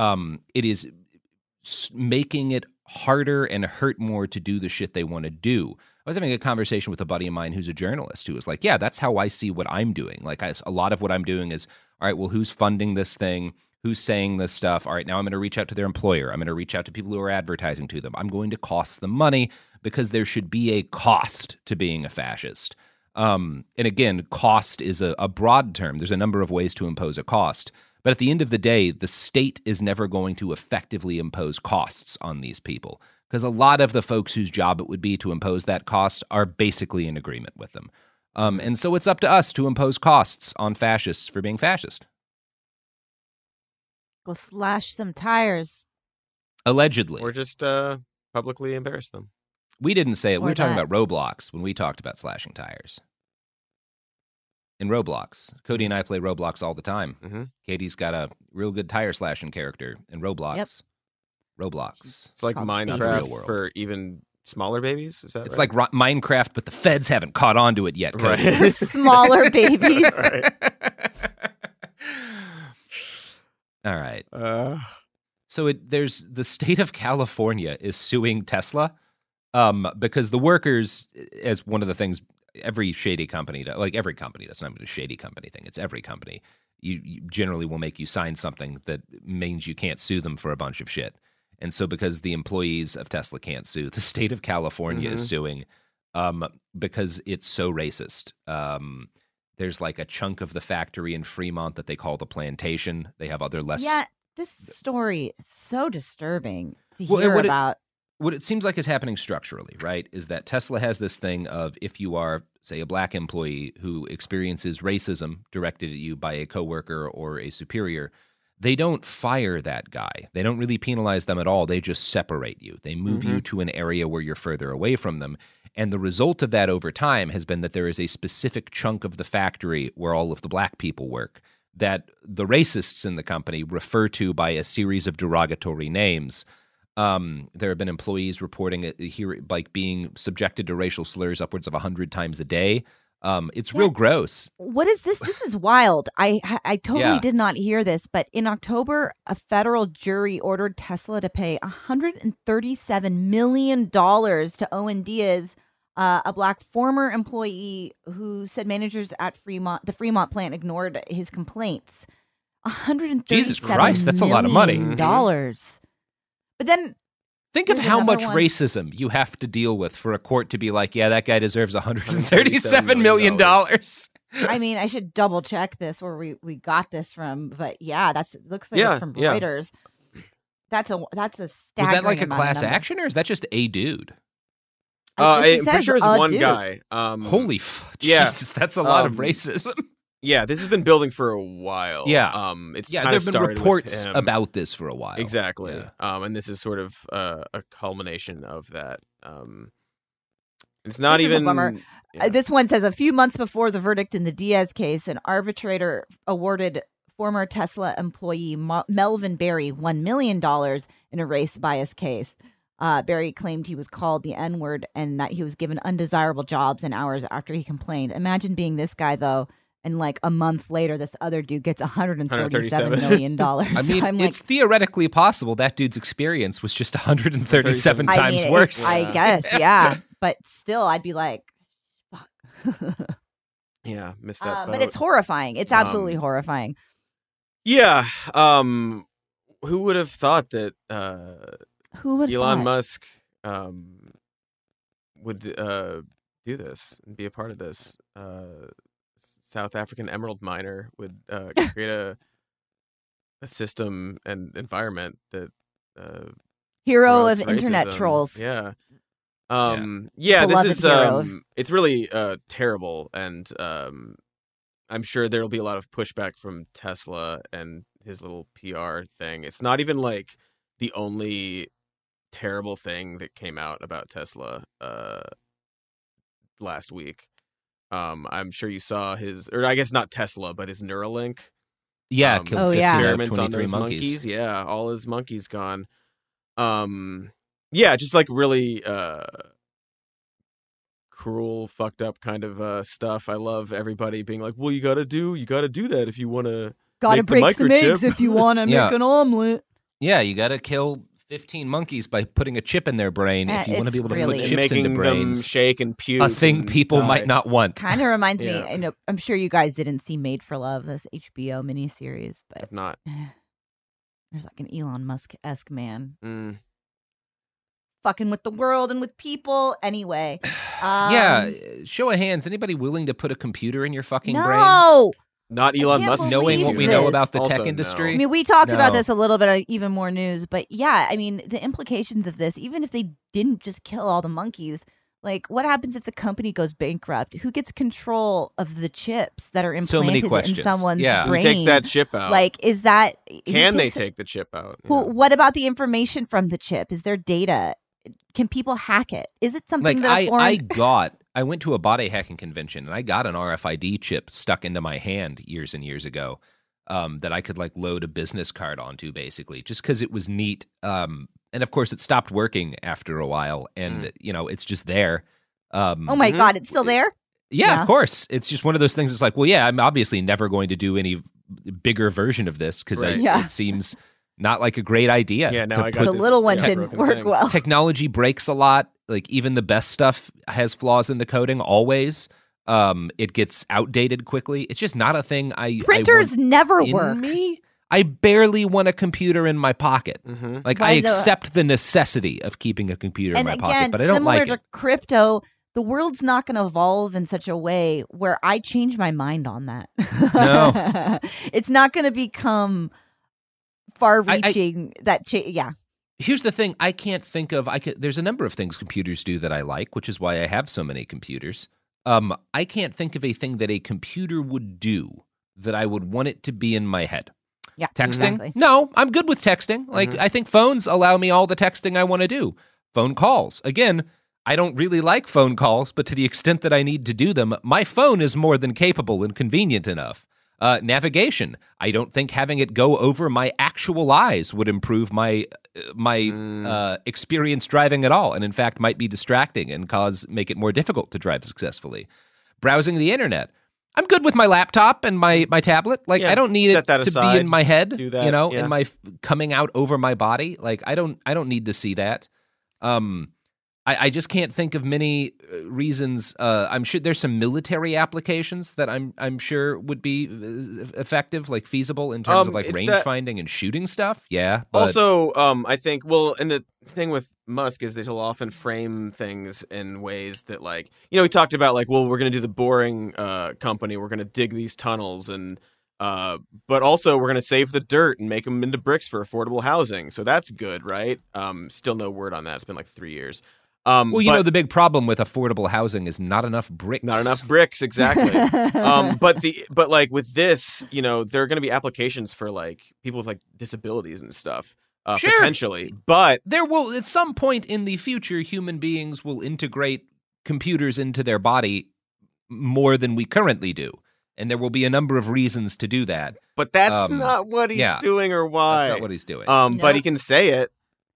making it harder and hurt more to do the shit they want to do. I was having a conversation with a buddy of mine who's a journalist who was like, yeah, that's how I see what I'm doing. Like, a lot of what I'm doing is, all right, well, who's funding this thing? Who's saying this stuff? All right, now I'm going to reach out to their employer. I'm going to reach out to people who are advertising to them. I'm going to cost them money because there should be a cost to being a fascist. And again, cost is a broad term. There's a number of ways to impose a cost. But at the end of the day, the state is never going to effectively impose costs on these people because a lot of the folks whose job it would be to impose that cost are basically in agreement with them. And so it's up to us to impose costs on fascists for being fascist. Go slash some tires. Allegedly. Or just publicly embarrass them. We didn't say it. We Or were talking that. about Roblox when we talked about slashing tires. In Roblox. Cody and I play Roblox all the time. Mm-hmm. Katie's got a real good tire slashing character in Roblox. Yep. Roblox. It's like Called Minecraft Real world. for even smaller babies. Is that It's right? like Minecraft, but the feds haven't caught on to it yet, Cody. Right. For smaller babies. Right. All right. So there's the state of California is suing Tesla because the workers, as one of the things every shady company, like every company, that's not a shady company thing. It's every company. You generally will make you sign something that means you can't sue them for a bunch of shit. And so because the employees of Tesla can't sue, the state of California is suing because it's so racist. There's like a chunk of the factory in Fremont that they call the plantation. They have other less... Yeah, this story is so disturbing to Well, hear what about. What it seems like is happening structurally, right, is that Tesla has this thing of if you are, say, a black employee who experiences racism directed at you by a coworker or a superior, they don't fire that guy. They don't really penalize them at all. They just separate you. They move you to an area where you're further away from them. And the result of that over time has been that there is a specific chunk of the factory where all of the black people work that the racists in the company refer to by a series of derogatory names. There have been employees reporting it here, like being subjected to racial slurs upwards of 100 times a day. It's real gross. What is this? This is wild. I totally Yeah. did not hear this, but in October, a federal jury ordered Tesla to pay $137 million to Owen Diaz, a black former employee who said managers at the Fremont plant ignored his complaints. $137 Jesus Christ, that's a lot of money. dollars. But then Think of Here's how another much one. racism you have to deal with for a court to be like, yeah, that guy deserves $137 million. I mean, I should double check this where we got this from, but yeah, looks like Yeah, it's from yeah. Reuters. That's a staggering Was that like a amount of class number. action or is that just a dude? I guess it I'm pretty says sure it's a one dude. guy. Holy yeah. Jesus, that's a lot of Um, racism. Yeah, this has been building for a while. Yeah. It's Yeah, kind there of have been started with reports him. about this for a while. Exactly. Yeah. And this is sort of a culmination of that. It's not This is a even bummer. yeah. This one says a few months before the verdict in the Diaz case, an arbitrator awarded former Tesla employee Melvin Berry $1 million in a race bias case. Berry claimed he was called the N-word and that he was given undesirable jobs and hours after he complained. Imagine being this guy, though, and like a month later, this other dude gets $137 million. I mean, I'm like, it's theoretically possible that dude's experience was just 137 I times mean, worse. I guess, yeah. But still, I'd be like, fuck. Yeah, missed that. But it's horrifying. It's absolutely horrifying. Yeah. Who would have thought that Who would Elon thought? Musk would do this and be a part of this? South African emerald miner would create a system and environment that Hero promotes of internet racism. trolls. Yeah. Yeah, Beloved this is hero. it's really terrible, and I'm sure there'll be a lot of pushback from Tesla and his little PR thing. It's not even like the only terrible thing that came out about Tesla last week. I'm sure you saw or I guess not Tesla, but his Neuralink. Yeah, killed 15 experiments out on of 23 those monkeys. Yeah, all his monkeys gone. Yeah, just like really cruel, fucked up kind of stuff. I love everybody being like, "Well, you got to do that if you want to Gotta break some eggs if you want to make an omelet." Yeah, you got to kill 15 monkeys by putting a chip in their brain if you want to be able to put chips making into brains. them shake and puke. A thing people might not want. Kind of reminds me. I know. I'm sure you guys didn't see Made for Love, this HBO miniseries, but I've not. There's like an Elon Musk-esque man. Fucking with the world and with people. Anyway. Yeah, show of hands. Anybody willing to put a computer in your fucking brain? No! Not Elon Musk. Knowing what we know about the Also, tech industry? I mean, we talked about this a little bit, even more news. But yeah, I mean, the implications of this, even if they didn't just kill all the monkeys, like what happens if the company goes bankrupt? Who gets control of the chips that are implanted in someone's brain? Who takes that chip out? Like, is that... Can they take the chip out? What about the information from the chip? Is there data? Can people hack it? Is it something like that I went to a body hacking convention and I got an RFID chip stuck into my hand years and years ago that I could like load a business card onto, basically, just because it was neat. And of course, it stopped working after a while, and it's just there. oh my God, it's still there? Yeah, of course. It's just one of those things. It's like, well, yeah, I'm obviously never going to do any bigger version of this because it seems not like a great idea. Yeah, now I got the little one didn't work well. Technology breaks a lot. Like even the best stuff has flaws in the coding always. It gets outdated quickly. It's just not a thing Printers never work. I barely want a computer in my pocket. Like I accept the necessity of keeping a computer in my pocket, but I don't like it. Similar to crypto, the world's not going to evolve in such a way where I change my mind on that. No. It's not going to become far-reaching. Here's the thing. I can't think of... There's a number of things computers do that I like, which is why I have so many computers. I can't think of a thing that a computer would do that I would want it to be in my head. Yeah, texting? Exactly. No, I'm good with texting. Like, I think phones allow me all the texting I want to do. Phone calls. Again, I don't really like phone calls, but to the extent that I need to do them, my phone is more than capable and convenient enough. Navigation. I don't think having it go over my actual eyes would improve my experience driving at all, and in fact might be distracting and make it more difficult to drive successfully. Browsing the internet. I'm good with my laptop and my tablet. Like I don't need it to be in my head, in my coming out over my body. Like I don't need to see that. I just can't think of many reasons. I'm sure there's some military applications that I'm sure would be effective, like feasible in terms of like range finding and shooting stuff. Yeah. But... Also, I think, and the thing with Musk is that he'll often frame things in ways that, like, he talked about like, well, we're going to do the boring company. We're going to dig these tunnels but also we're going to save the dirt and make them into bricks for affordable housing. So that's good, right? Still no word on that. It's been like 3 years. The big problem with affordable housing is not enough bricks. Not enough bricks, exactly. But like with this, there are going to be applications for like people with like disabilities and stuff, potentially. But there will, at some point in the future, human beings will integrate computers into their body more than we currently do, and there will be a number of reasons to do that. But that's not what he's doing, or why. That's not what he's doing. But he can say it.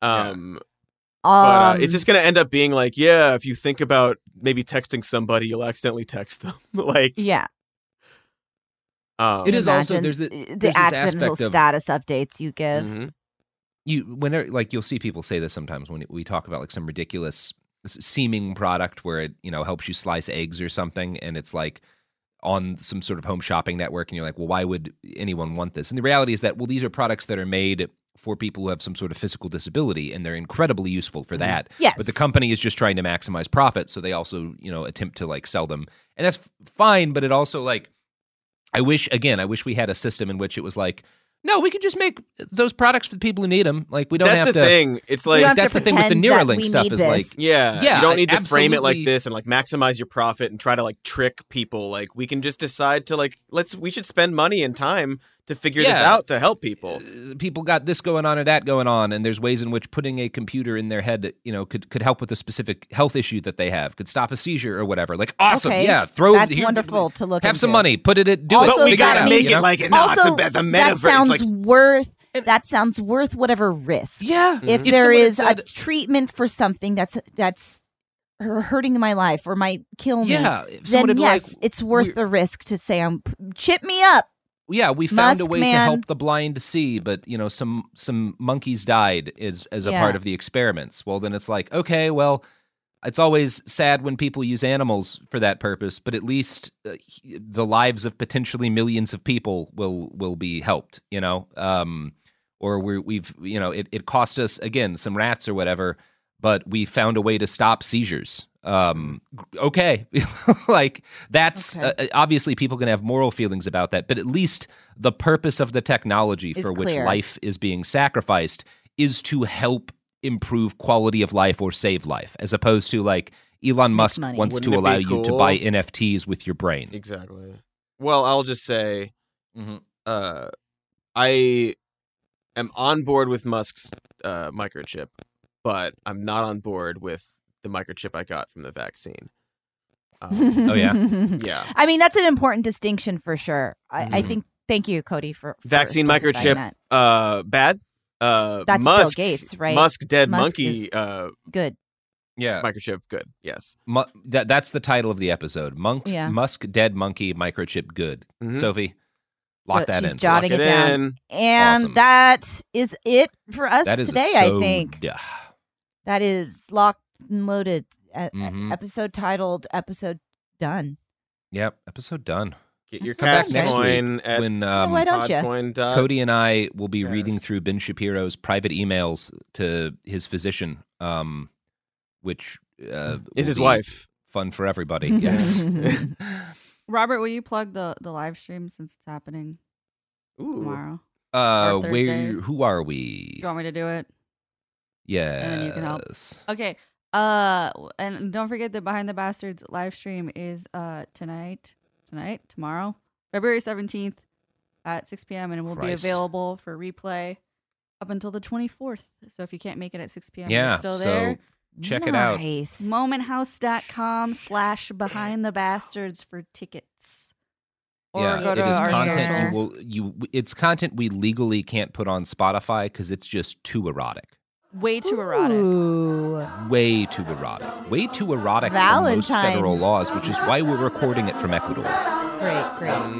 But it's just going to end up being like, if you think about maybe texting somebody, you'll accidentally text them. Like, yeah. It is also there's this accidental aspect of status updates you give. You'll see people say this sometimes when we talk about like some ridiculous seeming product where it helps you slice eggs or something, and it's like on some sort of home shopping network, and you're like, well, why would anyone want this? And the reality is that, well, these are products that are made for people who have some sort of physical disability, and they're incredibly useful for that. Yes. But the company is just trying to maximize profit, so they also, attempt to like sell them. And that's fine, but it also like, I wish we had a system in which it was like, no, we could just make those products for the people who need them. Like, we don't have to. That's the thing. It's like, that's the thing with the Neuralink stuff is like, you don't need to frame it like this and like maximize your profit and try to like trick people. Like, we can just decide to like, we should spend money and time to figure this out to help people. People got this going on or that going on, and there's ways in which putting a computer in their head, could help with a specific health issue that they have, could stop a seizure or whatever. Like, awesome, That's wonderful to look. Have some money, put it at, also, it. We gotta make it like it. No, also, it's the metaverse. That sounds worth whatever risk. Yeah, if there is a treatment for something that's hurting my life or might kill me, then yes, it's worth the risk to say, chip me up. Yeah, we found a way to help the blind see, but some monkeys died as a part of the experiments. Well, then it's like, okay, well, it's always sad when people use animals for that purpose, but at least the lives of potentially millions of people will be helped, or it cost us again some rats or whatever, but we found a way to stop seizures. Okay. Like that's obviously people can have moral feelings about that, but at least the purpose of the technology for which life is being sacrificed is to help improve quality of life or save life, as opposed to like Elon Musk wants to allow you to buy NFTs with your brain. Exactly. Well, I'll just say, I am on board with Musk's microchip, but I'm not on board with the microchip I got from the vaccine. Oh yeah. I mean, that's an important distinction for sure. I think. Thank you, Cody, for vaccine microchip. Bad. That's Musk, Bill Gates, right? Musk dead Musk monkey. Good. Yeah. Microchip. Good. Yes. That's the title of the episode. Musk dead monkey microchip. Good. Sophie, lock that in. She's jotting it down. And awesome. That is it for us today. I think that is locked and loaded. Episode titled "Episode Done." Yep. Episode done. Get your cast coin at when why don't you? Cody and I will be reading through Ben Shapiro's private emails to his physician, which is his wife. Fun for everybody. Yes. Robert, will you plug the live stream since it's happening tomorrow? Who are we? Do you want me to do it? Yes. And then you can help. Okay. And don't forget that Behind the Bastards live stream is tomorrow, February 17th at 6 p.m. and it will be available for replay up until the 24th. So if you can't make it at 6 p.m., it's still there. Check it out. momenthouse.com/behindthebastards for tickets. Or go to it is our content socials. it's content we legally can't put on Spotify because it's just too erotic. Way too erotic. Way too erotic. Way too erotic for most federal laws, which is why we're recording it from Ecuador. Great. All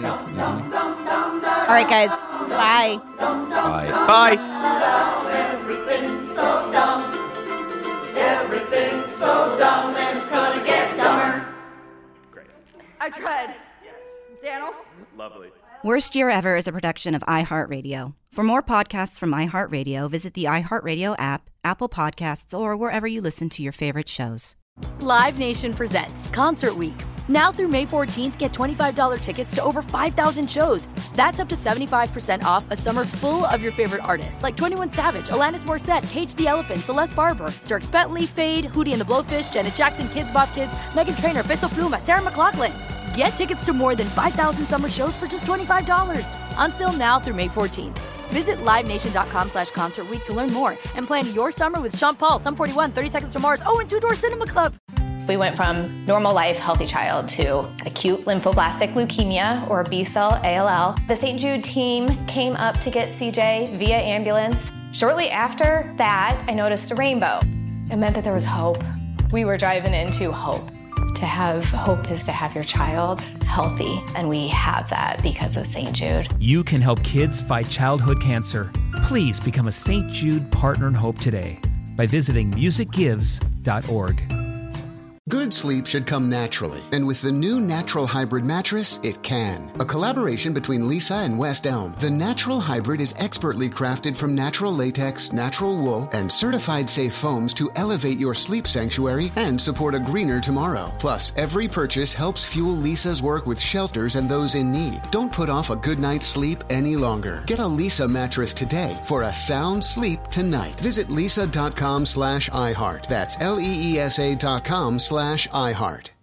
right, guys. Bye. Bye. Everything's so dumb. Everything's so dumb, and it's gonna get dumber. Great. I tried. Yes. Daniel? Lovely. Worst Year Ever is a production of iHeartRadio. For more podcasts from iHeartRadio, visit the iHeartRadio app, Apple Podcasts, or wherever you listen to your favorite shows. Live Nation presents Concert Week. Now through May 14th, get $25 tickets to over 5,000 shows. That's up to 75% off a summer full of your favorite artists like 21 Savage, Alanis Morissette, Cage the Elephant, Celeste Barber, Dierks Bentley, Fade, Hootie and the Blowfish, Janet Jackson, Kids Bop Kids, Meghan Trainor, Peso Pluma, Sarah McLachlan. Get tickets to more than 5,000 summer shows for just $25. Until now through May 14th. Visit LiveNation.com/Concert Week to learn more and plan your summer with Sean Paul, Sum 41, 30 Seconds to Mars, and Two Door Cinema Club. We went from normal life, healthy child to acute lymphoblastic leukemia or B-cell ALL. The St. Jude team came up to get CJ via ambulance. Shortly after that, I noticed a rainbow. It meant that there was hope. We were driving into hope. To have hope is to have your child healthy, and we have that because of St. Jude. You can help kids fight childhood cancer. Please become a St. Jude Partner in Hope today by visiting musicgives.org. Good sleep should come naturally, and with the new Natural Hybrid mattress, it can. A collaboration between Lisa and West Elm, the Natural Hybrid is expertly crafted from natural latex, natural wool, and certified safe foams to elevate your sleep sanctuary and support a greener tomorrow. Plus, every purchase helps fuel Lisa's work with shelters and those in need. Don't put off a good night's sleep any longer. Get a Lisa mattress today for a sound sleep tonight. Visit lisa.com/iHeart. That's LEESA.com/iHeart.